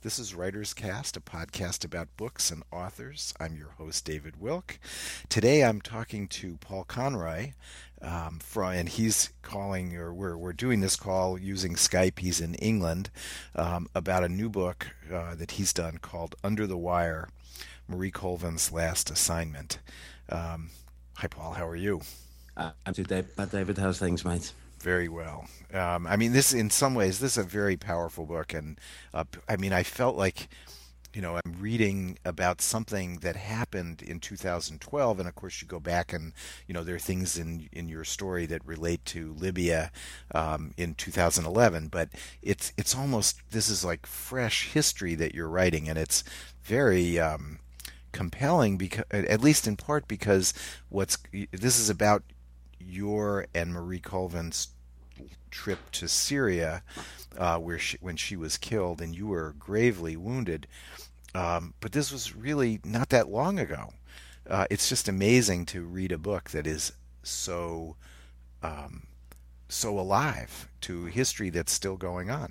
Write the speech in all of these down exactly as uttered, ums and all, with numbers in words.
This is Writer's Cast, a podcast about books and authors. I'm your host, David Wilk. Today I'm talking to Paul Conroy, um, from, and he's calling, or we're, we're doing this call using Skype. He's in England, um, about a new book uh, that he's done called Under the Wire, Marie Colvin's Last Assignment. Um, hi, Paul. How are you? Uh, I'm too, Dave. David. How's things, mate? Very well. Um, I mean, this, in some ways, this is a very powerful book. And uh, I mean, I felt like, you know, I'm reading about something that happened in two thousand twelve. And of course, you go back and, you know, there are things in, in your story that relate to Libya um, in two thousand eleven. But it's, it's almost, this is like fresh history that you're writing. And it's very um, compelling, because, at least in part because what's this is about your and Marie Colvin's trip to Syria, uh, where she, when she was killed, and you were gravely wounded. Um, but this was really not that long ago. Uh, it's just amazing to read a book that is so um, so alive to history that's still going on.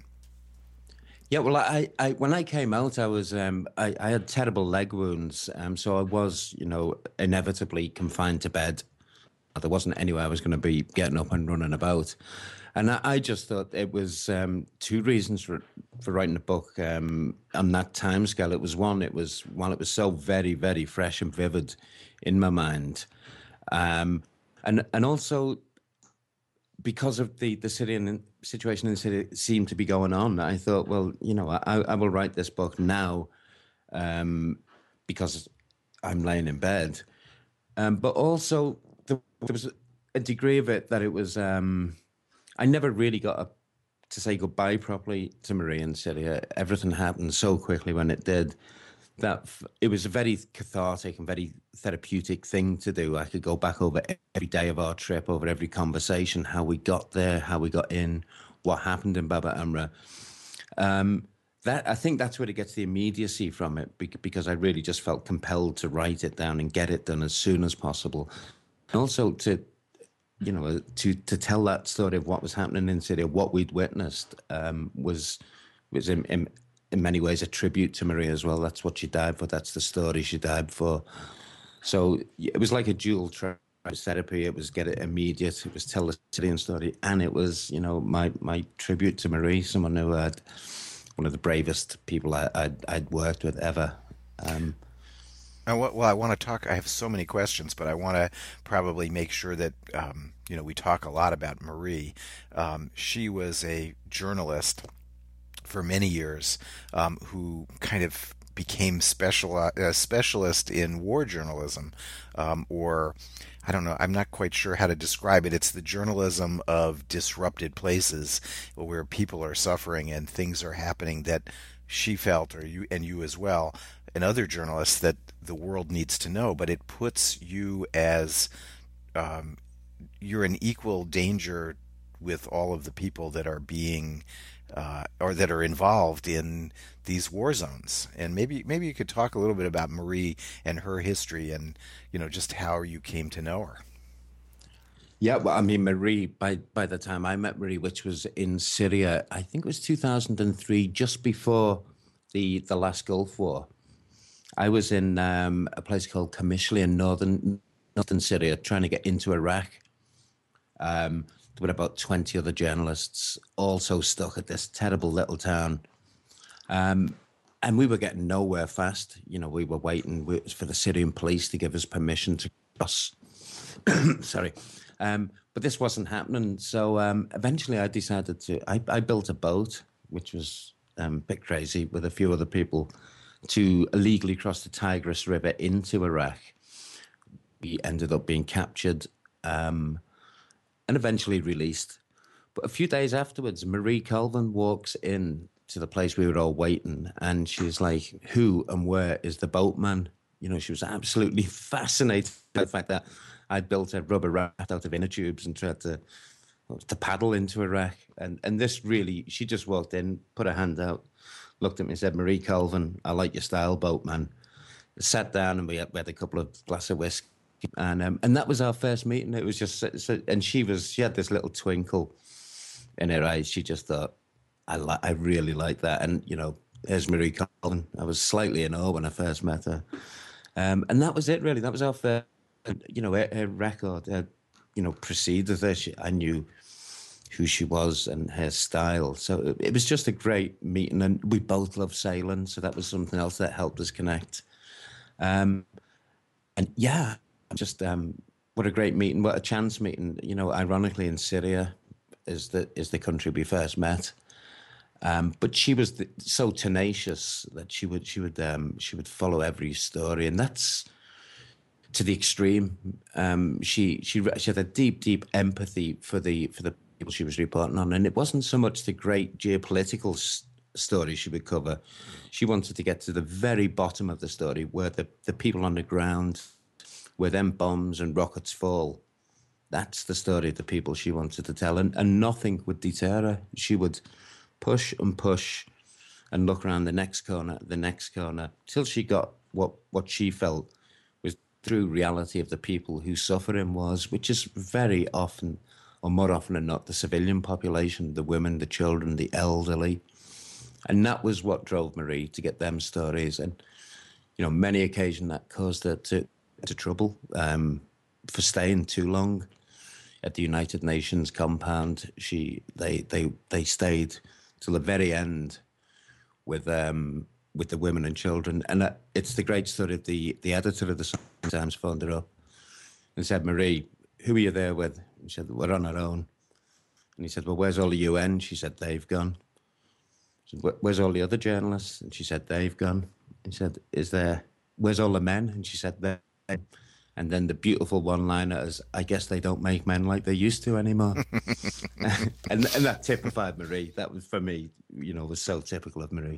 Yeah, well, I, I when I came out, I was um, I, I had terrible leg wounds, um, so I was, you know, inevitably confined to bed. There wasn't anywhere I was going to be getting up and running about. And I, I just thought it was um, two reasons for for writing a book um, on that timescale. It was one, it was while it was so very, very fresh and vivid in my mind. Um, and and also because of the, the Syrian situation in Syria seemed to be going on, I thought, well, you know, I, I will write this book now um, because I'm laying in bed. Um, but also, there was a degree of it that it was, um, I never really got a, to say goodbye properly to Marie in Syria. Everything happened so quickly when it did that it was a very cathartic and very therapeutic thing to do. I could go back over every day of our trip, over every conversation, how we got there, how we got in, what happened in Bab al-Amra. Um, that I think that's where it gets the immediacy from it, because I really just felt compelled to write it down and get it done as soon as possible. And also to, you know, to to tell that story of what was happening in Syria, what we'd witnessed, um, was was in, in in many ways a tribute to Marie as well. That's what she died for. That's the story she died for. So it was like a dual track therapy. It was get it immediate. It was tell the Syrian story, and it was, you know, my my tribute to Marie, someone who had one of the bravest people I, I'd, I'd worked with ever. Um, Uh, Well, I want to talk. I have so many questions, but I want to probably make sure that um, you know, we talk a lot about Marie. Um, she was a journalist for many years, um, who kind of became special a specialist in war journalism, um, or I don't know. I'm not quite sure how to describe it. It's the journalism of disrupted places where people are suffering and things are happening that she felt, or you and you as well, and other journalists, that the world needs to know. But it puts you as um, you're in equal danger with all of the people that are being uh, or that are involved in these war zones. And maybe maybe you could talk a little bit about Marie and her history, and, you know, just how you came to know her. Yeah, well, I mean, Marie, by, by the time I met Marie, which was in Syria, I think it was two thousand three, just before the, the last Gulf War. I was in um, a place called Qamishli in northern, northern Syria, trying to get into Iraq. Um, there were about twenty other journalists, also stuck at this terrible little town. Um, and we were getting nowhere fast. You know, we were waiting for the Syrian police to give us permission to cross. Sorry. Um, but this wasn't happening. So um, eventually I decided to, I, I built a boat, which was um, a bit crazy, with a few other people, to illegally cross the Tigris River into Iraq. We ended up being captured um, and eventually released. But a few days afterwards, Marie Colvin walks in to the place we were all waiting, and she's like, who and where is the boatman? You know, she was absolutely fascinated by the fact that I'd built a rubber raft out of inner tubes and tried to to paddle into Iraq. And and this really, she just walked in, put her hand out, looked at me and said, Marie Colvin, I like your style, boatman. Sat down and we had, we had a couple of glasses of whiskey. And um, and that was our first meeting. It was just, so, so, and she was, she had this little twinkle in her eyes. She just thought, I li- I really like that. And, you know, here's Marie Colvin. I was slightly in awe when I first met her. Um, and that was it, really. That was off the, you know, her, her record, her, you know, preceded her. She, I knew who she was and her style. So it, it was just a great meeting. And we both love sailing. So that was something else that helped us connect. Um, and yeah, just um, what a great meeting. What a chance meeting. You know, ironically, in Syria is the, is the country we first met. Um, but she was the, so tenacious that she would she would um, she would follow every story, and that's to the extreme. Um, she she she had a deep deep empathy for the for the people she was reporting on, and it wasn't so much the great geopolitical s- stories she would cover. She wanted to get to the very bottom of the story, where the the people on the ground, where them bombs and rockets fall. That's the story of the people she wanted to tell, and and nothing would deter her. She would push and push and look around the next corner, the next corner, till she got what, what she felt was true reality of the people whose suffering was, which is very often, or more often than not, the civilian population, the women, the children, the elderly. And that was what drove Marie to get them stories. And, you know, many occasions that caused her to, to trouble um, for staying too long at the United Nations compound. She, they, they, they stayed till the very end with um with the women and children, and uh, it's the great story of the the editor of the Sunday Times phoned her up and said, "Marie, who are you there with?" And she said, "We're on our own." And he said, "Well, where's all the U N?" She said, "They've gone." He said, "Where's all the other journalists?" And she said, "They've gone." He said, "Is there? Where's all the men?" And she said, "They're." And then the beautiful one-liner is, "I guess they don't make men like they used to anymore." and and that typified Marie. That was, for me, you know, was so typical of Marie.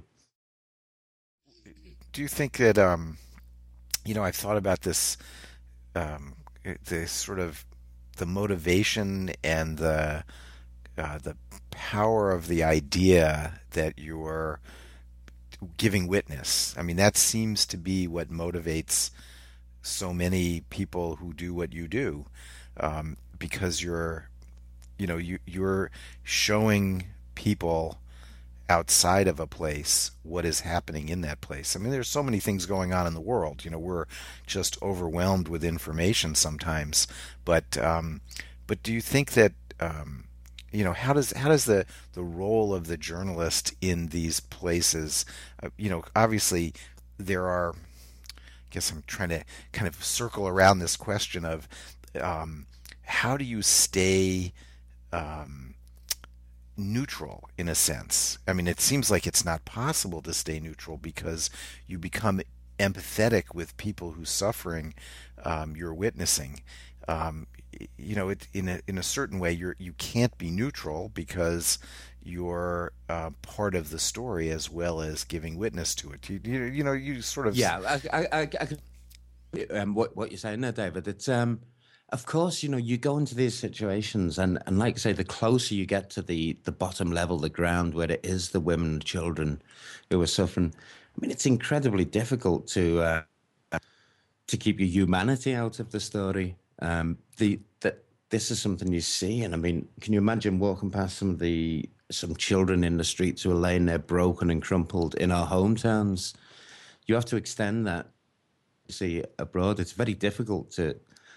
Do you think that um, you know, I've thought about this, um, the sort of the motivation and the uh, the power of the idea that you're giving witness. I mean, that seems to be what motivates so many people who do what you do, um, because you're, you know, you you're showing people outside of a place what is happening in that place. I mean, there's so many things going on in the world. You know, we're just overwhelmed with information sometimes. But um, but do you think that um, you know, how does how does the the role of the journalist in these places? Uh, you know, obviously there are. I guess I'm trying to kind of circle around this question of um, how do you stay um, neutral in a sense? I mean, it seems like it's not possible to stay neutral because you become empathetic with people whose suffering um, you're witnessing. Um, you know, it, in a in a certain way, you're you can't be neutral because you're uh, part of the story as well as giving witness to it. You, you, you know, you sort of Yeah, I, I, I, I could, um, what what you're saying there, David. It's um, of course, you know, you go into these situations, and and like I say, the closer you get to the the bottom level, the ground where it is the women and children who are suffering. I mean, it's incredibly difficult to uh, to keep your humanity out of the story. Um, the that this is something you see, and I mean, can you imagine walking past some of the some children in the streets who are laying there broken and crumpled in our hometowns? You have to extend that. You see, abroad, it's very difficult to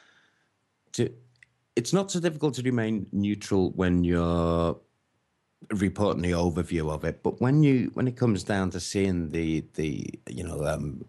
to. It's not so difficult to remain neutral when you're reporting the overview of it, but when you when it comes down to seeing the the you know um,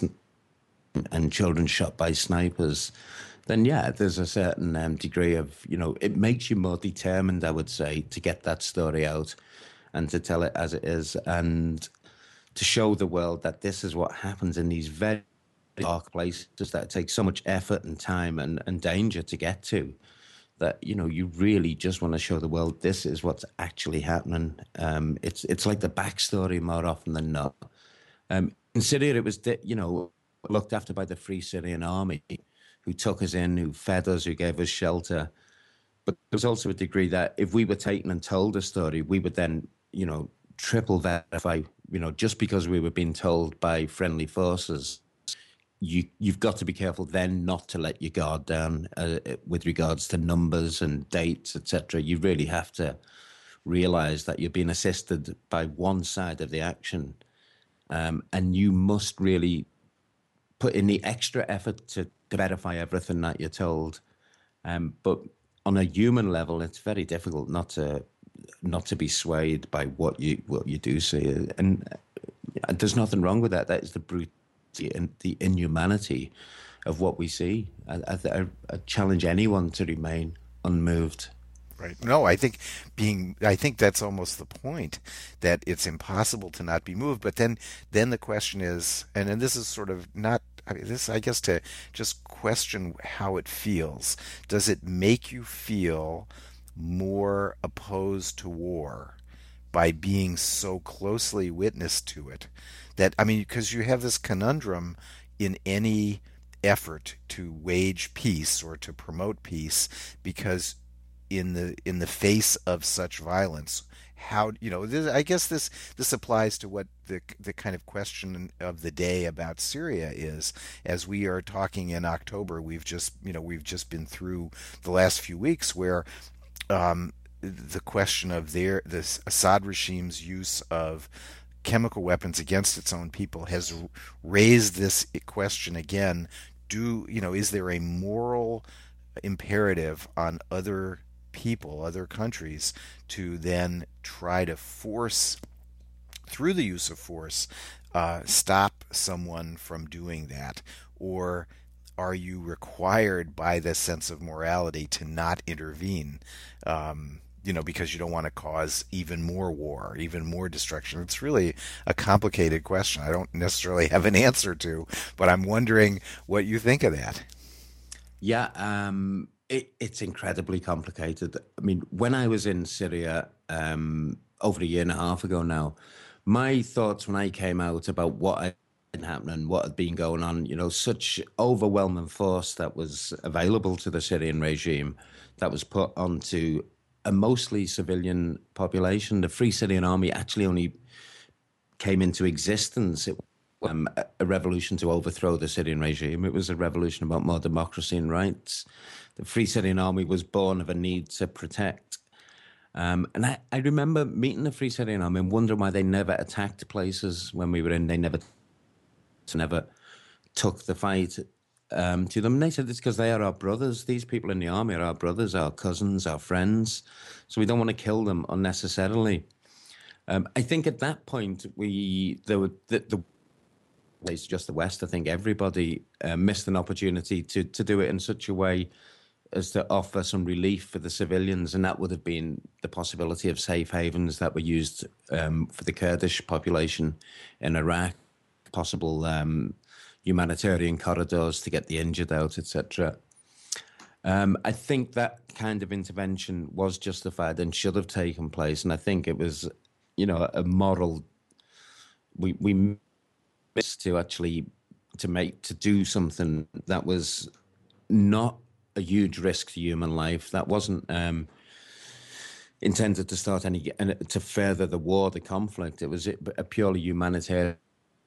and children shot by snipers, then yeah, there's a certain um, degree of, you know, it makes you more determined, I would say, to get that story out and to tell it as it is and to show the world that this is what happens in these very dark places that take so much effort and time and, and danger to get to, that, you know, you really just want to show the world this is what's actually happening. Um, it's it's like the backstory more often than not. Um, in Syria, it was, you know, looked after by the Free Syrian Army, who took us in, who fed us, who gave us shelter. But there was also a degree that if we were taken and told a story, we would then, you know, triple verify, you know, just because we were being told by friendly forces, you, you've got to be careful then not to let your guard down uh, with regards to numbers and dates, et cetera. You really have to realize that you're being assisted by one side of the action. um, and you must really put in the extra effort to, to verify everything that you're told. Um, but on a human level, it's very difficult not to not to be swayed by what you what you do see, and uh, there's nothing wrong with that. That is the brutality and the inhumanity of what we see. I, I, I challenge anyone to remain unmoved. Right. No, I think being, I think that's almost the point, that it's impossible to not be moved. But then, then the question is, and and this is sort of not, I mean, this, I guess, to just question how it feels. Does it make you feel more opposed to war by being so closely witness to it? That, I mean, because you have this conundrum in any effort to wage peace or to promote peace, because in the in the face of such violence, how, you know, this, I guess this this applies to what the the kind of question of the day about Syria is. As we are talking in October, we've just, you know, we've just been through the last few weeks where um, the question of their this Assad regime's use of chemical weapons against its own people has raised this question again. Do, you know, is there a moral imperative on other people, other countries, to then try to force, through the use of force, uh, stop someone from doing that? Or are you required by this sense of morality to not intervene? Um, you know, because you don't want to cause even more war, even more destruction. It's really a complicated question. I don't necessarily have an answer to, but I'm wondering what you think of that. Yeah, um, it, it's incredibly complicated. I mean, when I was in Syria um, over a year and a half ago now, my thoughts when I came out about what had been happening, what had been going on, you know, such overwhelming force that was available to the Syrian regime that was put onto a mostly civilian population. The Free Syrian Army actually only came into existence. It um, a revolution to overthrow the Syrian regime. It was a revolution about more democracy and rights. The Free Syrian Army was born of a need to protect. Um, and I, I remember meeting the Free Syrian Army and wondering why they never attacked places when we were in. They never, never took the fight um, to them. And they said it's because they are our brothers. These people in the army are our brothers, our cousins, our friends. So we don't want to kill them unnecessarily. Um, I think at that point, we there were the, the it's just the West. I think everybody uh, missed an opportunity to to do it in such a way as to offer some relief for the civilians, and that would have been the possibility of safe havens that were used um, for the Kurdish population in Iraq, possible um, humanitarian corridors to get the injured out, et cetera. Um, I think that kind of intervention was justified and should have taken place, and I think it was, you know, a moral. We we missed to actually to make to do something that was not a huge risk to human life. That wasn't um, intended to start any to further the war, the conflict. It was a purely humanitarian.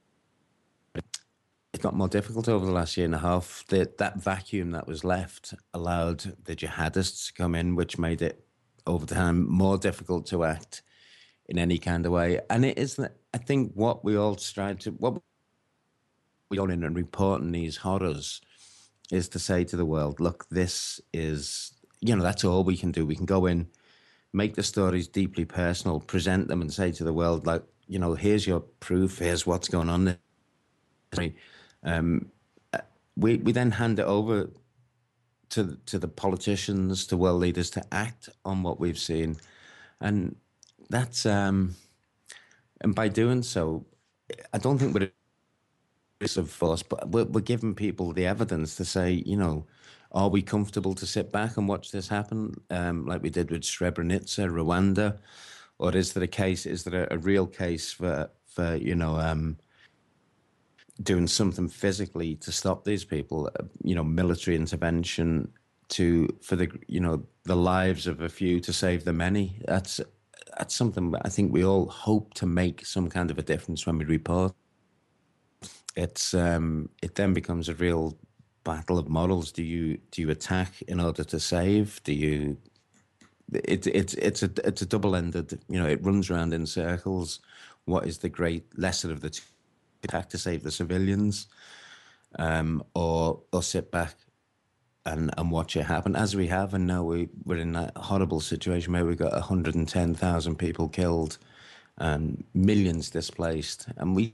It's not more difficult over the last year and a half. That that vacuum that was left allowed the jihadists to come in, which made it over time more difficult to act in any kind of way. And it is, I think, what we all strive to, what we all in and reporting these horrors is to say to the world, look, this is, you know, that's all we can do. We can go in, make the stories deeply personal, present them and say to the world, like, you know, here's your proof, here's what's going on there. Um, we, we then hand it over to, to the politicians, to world leaders to act on what we've seen. And that's, um, and by doing so, I don't think we're of force, but we're, we're giving people the evidence to say, you know, are we comfortable to sit back and watch this happen, um, like we did with Srebrenica, Rwanda, or is there a case? Is there a, a real case for for you know um, doing something physically to stop these people? Uh, you know, military intervention to for the you know the lives of a few to save the many. That's that's something I think we all hope to make some kind of a difference when we report. It's um, it then becomes a real battle of models. Do you do you attack in order to save? Do you? It's it's it's a it's a double ended. You know, it runs around in circles. What is the great lesser of the two? attack to save the civilians, um, or or sit back and, and watch it happen, as we have. And now we, we're in that horrible situation where we've got one hundred ten thousand people killed and millions displaced. And we,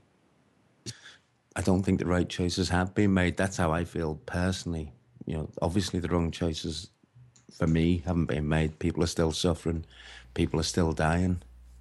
I don't think the right choices have been made. That's how I feel personally. You know, obviously the wrong choices for me haven't been made. People are still suffering. People are still dying.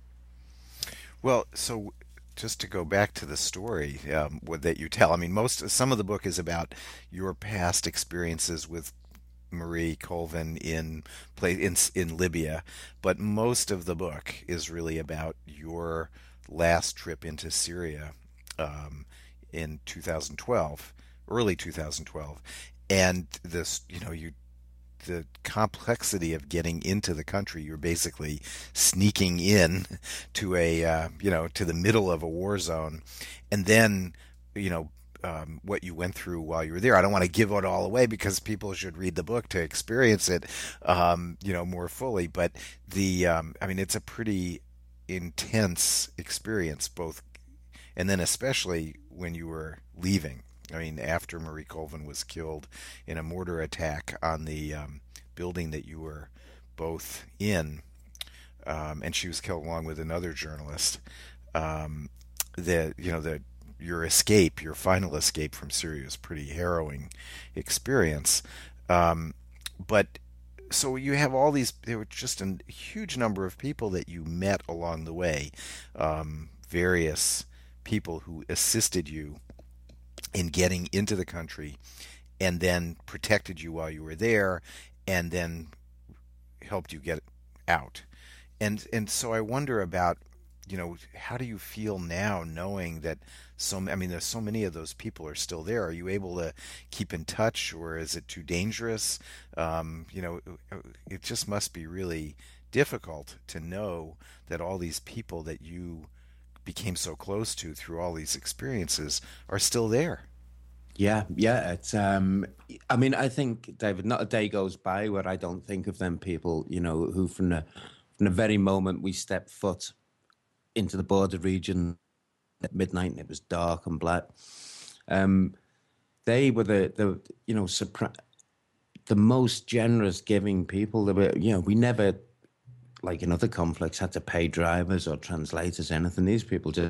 Well, so just to go back to the story um, what- that you tell, I mean, most some of the book is about your past experiences with Marie Colvin in play in in Libya, but most of the book is really about your last trip into Syria um, in two thousand twelve, early two thousand twelve, and this, you know, you the complexity of getting into the country. You're basically sneaking in to a uh, you know to the middle of a war zone, and then you know um, what you went through while you were there. I don't want to give it all away because people should read the book to experience it, um, you know, more fully. But the um, I mean, it's a pretty intense experience, both, and then especially when you were leaving. I mean, after Marie Colvin was killed in a mortar attack on the um, building that you were both in, um, and she was killed along with another journalist. Um, the you know the your escape, your final escape from Syria, is a pretty harrowing experience. Um, but so you have all these. There were just a huge number of people that you met along the way, um, various people who assisted you in getting into the country and then protected you while you were there and then helped you get out. And and so I wonder about, you know, how do you feel now knowing that so I mean there's so many of those people are still there. Are you able to keep in touch, or is it too dangerous? Um, you know, it just must be really difficult to know that all these people that you became so close to through all these experiences are still there. Yeah, yeah. It's um I mean, I think, David, not a day goes by where I don't think of them people, you know, who from the from the very moment we stepped foot into the border region at midnight and it was dark and black. Um they were the the you know, surpri- the most generous giving people. They were, you know, we never, like in other conflicts, had to pay drivers or translators, anything. These people just,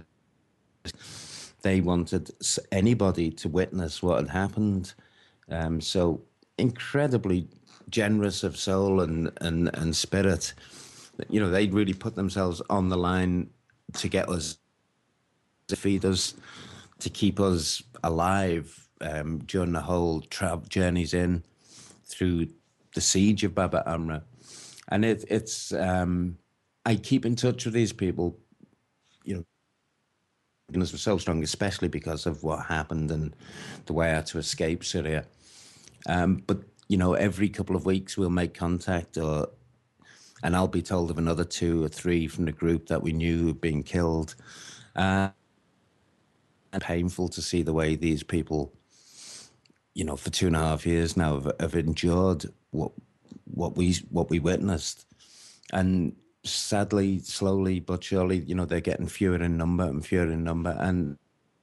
they wanted s- anybody to witness what had happened. Um, so incredibly generous of soul and, and, and spirit. You know, they'd really put themselves on the line to get us, to feed us, to keep us alive um, during the whole tra- journeys in through the siege of Baba Amra. And it, it's, um, I keep in touch with these people, you know, because we're so strong, especially because of what happened and the way I had to escape Syria. Um, but, you know, every couple of weeks we'll make contact, or and I'll be told of another two or three from the group that we knew had been killed. Uh, and painful to see the way these people, you know, for two and a half years now have, have endured what what we what we witnessed. And sadly, slowly but surely, you know, they're getting fewer in number and fewer in number. And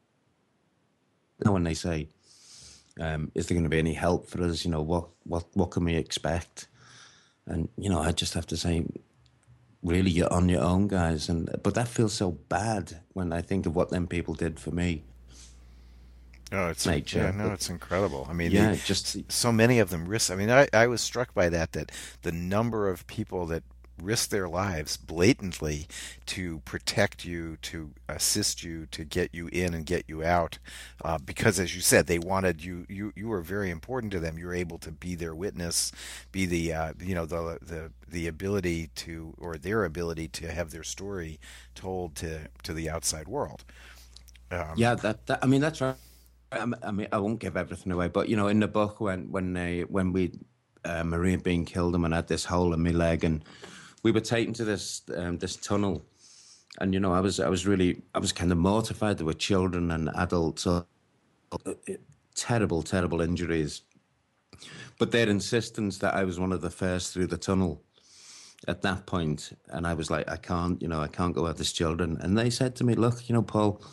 now when they say, um, is there going to be any help for us? You know, what, what, what can we expect? And, you know, I just have to say, really, you're on your own, guys. And but that feels so bad when I think of what them people did for me. Oh, it's yeah, Nature. no, But it's incredible. I mean, yeah, the, just, so many of them risk. I mean, I, I was struck by that that the number of people that risk their lives blatantly to protect you, to assist you, to get you in and get you out, uh, because as you said, they wanted you. You you were very important to them. You were able to be their witness, be the uh, you know the the the ability to, or their ability to have their story told to to the outside world. Um, yeah, that, that I mean, that's right. I I mean, I won't give everything away, but you know, in the book, when when they when we uh, Maria being killed and when I had this hole in my leg, and we were taken to this um, this tunnel, and you know, I was I was really I was kind of mortified. There were children and adults, so terrible, terrible injuries. But their insistence that I was one of the first through the tunnel at that point, and I was like, I can't, you know, I can't go out. There's children, and they said to me, look, you know, Paul,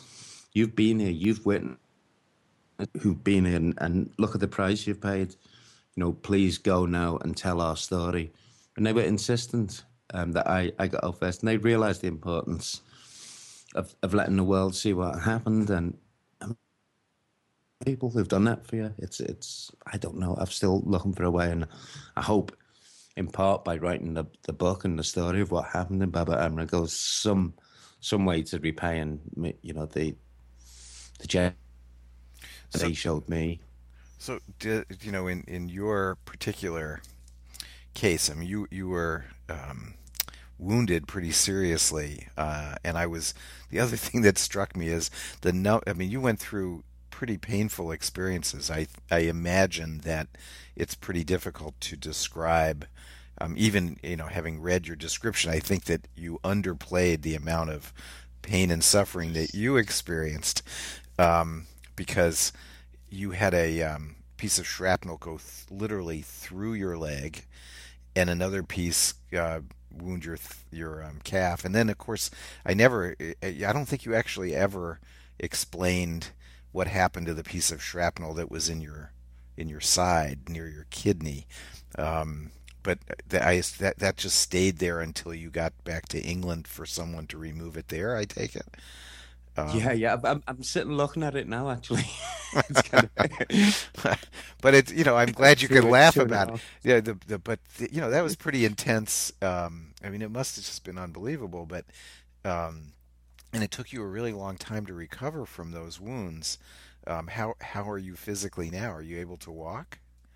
You've been here, you've witnessed who've been here, and, and look at the price you've paid. You know, please go now and tell our story. And they were insistent um, that I, I got out first, and they realised the importance of, of letting the world see what happened. And, and people who've done that for you, it's it's I don't know. I'm still looking for a way, and I hope, in part, by writing the, the book and the story of what happened in Baba Amra goes some some way to repaying me, you know, the the job that So, he showed me. so di- you know, in in your particular case, I mean, you you were um, wounded pretty seriously, uh, and I was. The other thing that struck me is the no. I mean, you went through pretty painful experiences. I I imagine that it's pretty difficult to describe. Um, even you know, having read your description, I think that you underplayed the amount of pain and suffering that you experienced, um, because you had a um, piece of shrapnel go th- literally through your leg, and another piece uh, wound your th- your um, calf. And then, of course, I never, I don't think you actually ever explained what happened to the piece of shrapnel that was in your in your side near your kidney. Um, but that, I, that that just stayed there until you got back to England for someone to remove it there, I take it. Yeah, Um, yeah. I'm I'm sitting looking at it now. Actually, it's kind of but it's you know I'm glad you could two laugh two and a about it. half. Yeah, the, the but the, you know that was pretty intense. Um, I mean, it must have just been unbelievable. But um, and it took you a really long time to recover from those wounds. Um, how how are you physically now? Are you able to walk?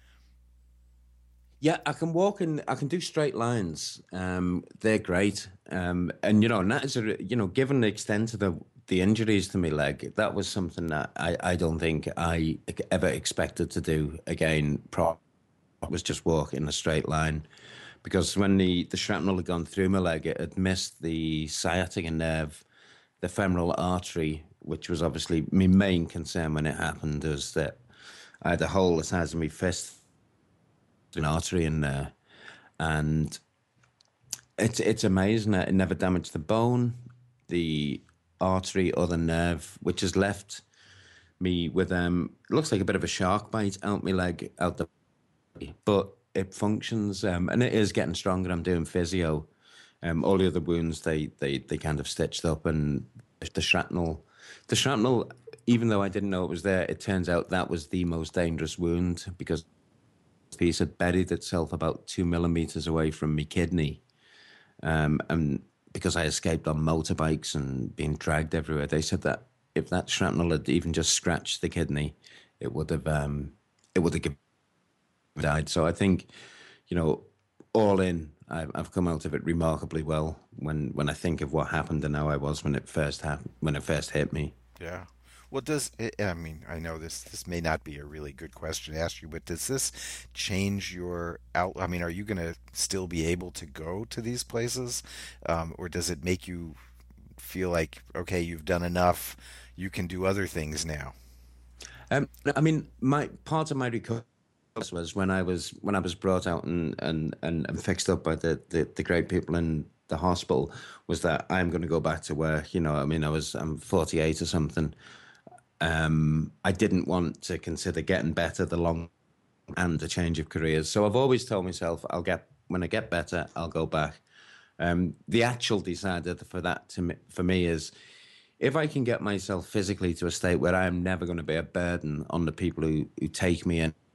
Yeah, I can walk in. I can do straight lines. Um, they're great. Um, and you know, and that is a, you know, given the extent of the the injuries to my leg, that was something that I I don't think I ever expected to do again. Pro was just walk in a straight line, because when the the shrapnel had gone through my leg, it had missed the sciatica nerve, the femoral artery, which was obviously my main concern when it happened. Was that I had a hole the size of my fist, an artery in there, and it's it's amazing that it never damaged the bone, the artery, or the nerve, which has left me with um it looks like a bit of a shark bite out my leg, out the but it functions, um, and it is getting stronger. I'm doing physio. Um, all the other wounds they they they kind of stitched up, and the shrapnel, the shrapnel. Even though I didn't know it was there, it turns out that was the most dangerous wound, because the piece had buried itself about two millimeters away from my kidney, um, and because I escaped on motorbikes and being dragged everywhere, they said that if that shrapnel had even just scratched the kidney, it would have um, it would have died. So I think, you know, all in, I've, I've come out of it remarkably well when when I think of what happened and how I was when it first happened, when it first hit me. Yeah. Well, does it, I mean, I know this this may not be a really good question to ask you, but does this change your out? I mean, are you going to still be able to go to these places, um, or does it make you feel like, okay, you've done enough, you can do other things now? Um, I mean, my part of my recovery was when I was when I was brought out and and and, and fixed up by the, the the great people in the hospital, was that I'm going to go back to work. You know, I mean, I was I'm forty-eight or something. Um, I didn't want to consider getting better the long and a change of careers. So I've always told myself, I'll get when I get better, I'll go back. Um, the actual decider for that to me, for me is, if I can get myself physically to a state where I am never going to be a burden on the people who, who take me in,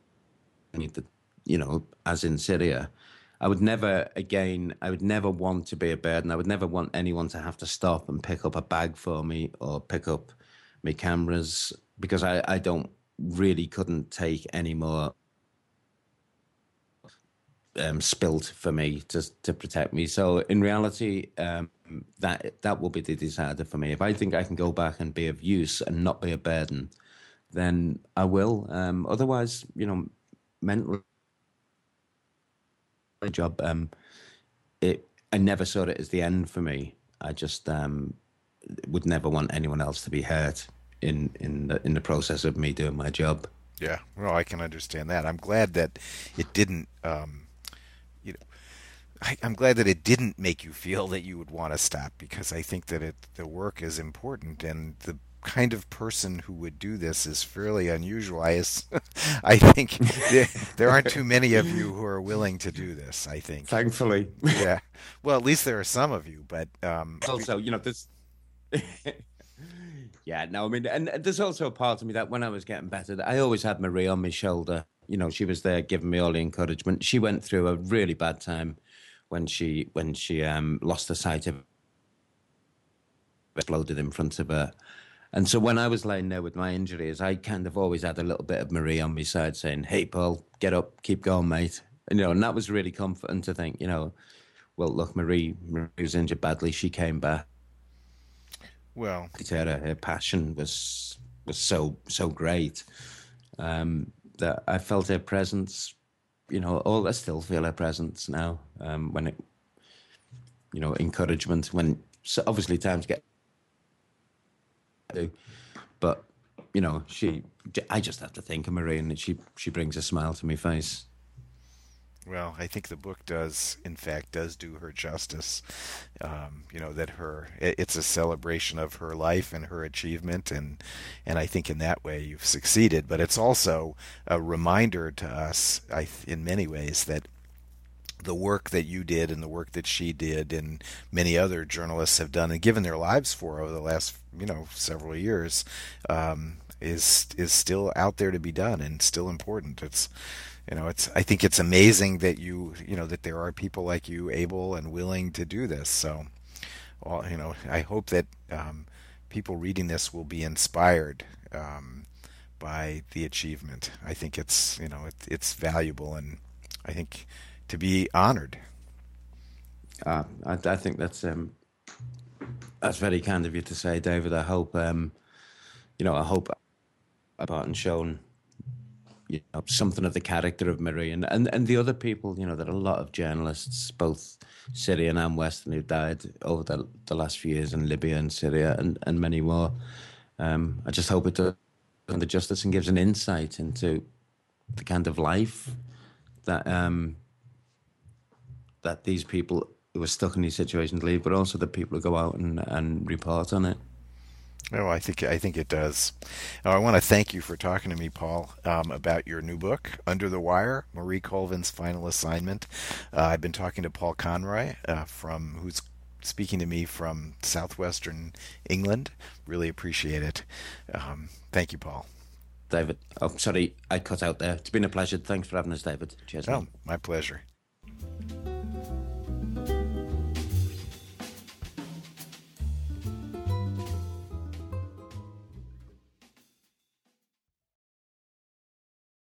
you know, as in Syria, I would never again, I would never want to be a burden. I would never want anyone to have to stop and pick up a bag for me or pick up my cameras, because I, I don't really couldn't take any more um, spilt for me to to protect me. So in reality, um, that that will be the decider for me. If I think I can go back and be of use and not be a burden, then I will. Um, otherwise, you know, mentally, job. Um, it I never saw it as the end for me. I just um, would never want anyone else to be hurt in in the in the process of me doing my job. Yeah, well, I can understand that. I'm glad that it didn't. Um, you know, I, I'm glad that it didn't make you feel that you would want to stop, because I think that it the work is important, and the kind of person who would do this is fairly unusual. I, s- I think there, there aren't too many of you who are willing to do this, I think. Thankfully. Yeah. Well, at least there are some of you, but um, Also, you know, there's yeah, no, I mean, and there's also a part of me that when I was getting better, I always had Marie on my shoulder. You know, she was there giving me all the encouragement. She went through a really bad time when she when she um, lost the sight of exploded in front of her. And so when I was laying there with my injuries, I kind of always had a little bit of Marie on my side saying, "Hey, Paul, get up, keep going, mate." And, you know, and that was really comforting to think, you know, well, look, Marie, Marie was injured badly. She came back. well, Her, her passion was was so so great um, that I felt her presence. You know, oh, I still feel her presence now. Um, when it, you know, encouragement. When so obviously times get, but you know, she. I just have to think of Marie, and she she brings a smile to my face. Well, I think the book does, in fact, does do her justice. Um, you know that her it's a celebration of her life and her achievement, and and I think in that way you've succeeded. But it's also a reminder to us, I, in many ways, that the work that you did and the work that she did and many other journalists have done and given their lives for over the last you know several years um, is is still out there to be done and still important. It's You know, it's. I think it's amazing that you, you know, that there are people like you able and willing to do this. So, well, you know, I hope that um, people reading this will be inspired um, by the achievement. I think it's, you know, it, it's valuable, and I think to be honored. Uh, I, I think that's um, that's very kind of you to say, David. I hope, um, you know, I hope I've gotten shown. You know, something of the character of Marie and, and, and the other people, you know, there are a lot of journalists, both Syrian and Western, who died over the, the last few years in Libya and Syria and, and many more. Um, I just hope it does the justice and gives an insight into the kind of life that um, that these people who are stuck in these situations lead, but also the people who go out and, and report on it. Oh, I think I think it does. Uh, I want to thank you for talking to me, Paul, um, about your new book, Under the Wire: Marie Colvin's Final Assignment. Uh, I've been talking to Paul Conroy, uh, from who's speaking to me from southwestern England. Really appreciate it. Um, thank you, Paul. David, oh, sorry, I cut out there. It's been a pleasure. Thanks for having us, David. Cheers. Oh, mate. my pleasure.